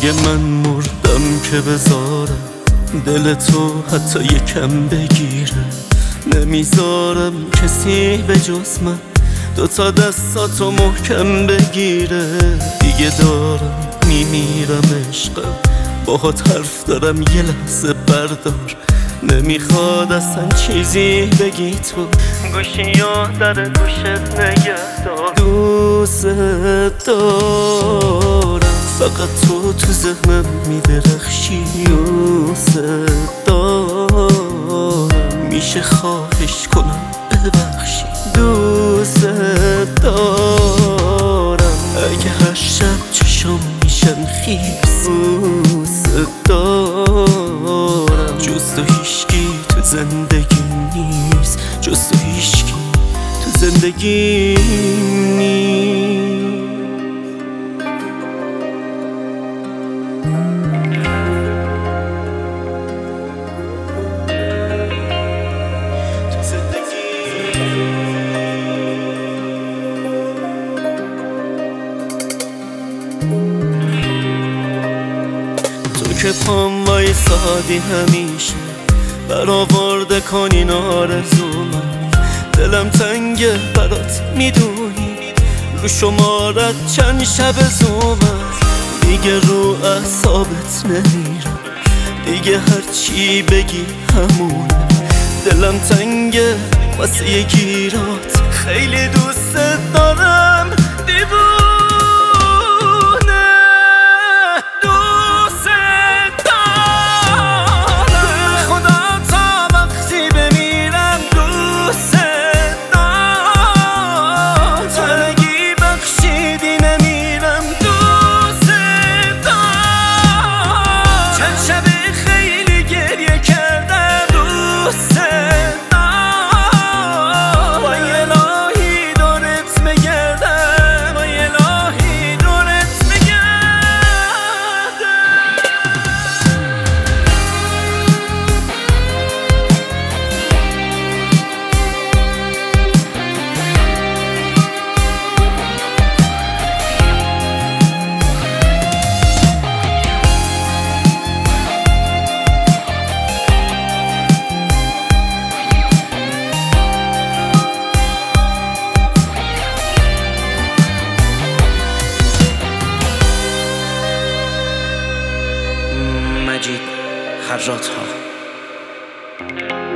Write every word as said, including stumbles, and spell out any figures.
دیگه من مردم که بذارم دل تو حتی یکم بگیره. نمیذارم کسی به جز من دوتا دستاتو محکم بگیره. دیگه دارم میمیرم عشقم، باهات حرف دارم یه لحظه بردار. نمیخواد اصلا چیزی بگی تو، گوشی یا در گوشت نگه دار. دوست دارم فقط تو تو ذهنم میدرخشی. دوست دارم میشه خواهش کنم ببخشی. دوست دارم اگه هر شب چشم میشن خیس. دوست دارم جز تو هیچکی تو زندگی نیست، جز تو هیچکی تو زندگی نیست. تو که پام وایسادی همیشه برآورده کنی آرزومو. دلم تنگه برات میدونی، رو شمارت چند شب زومم. دیگه رو اعصابت نمیرم، دیگه هرچی بگی همونه. دلم تنگه واسه یه گیرات، خیلی دوست دارم دیوونه. دوست دارم خدا تا وقتی بمیرم. دوست دارم تنگی بخشیدی نمیرم. دوست دارم چند شب خیلی گریه کردم. دوست مجید خراط‌ها.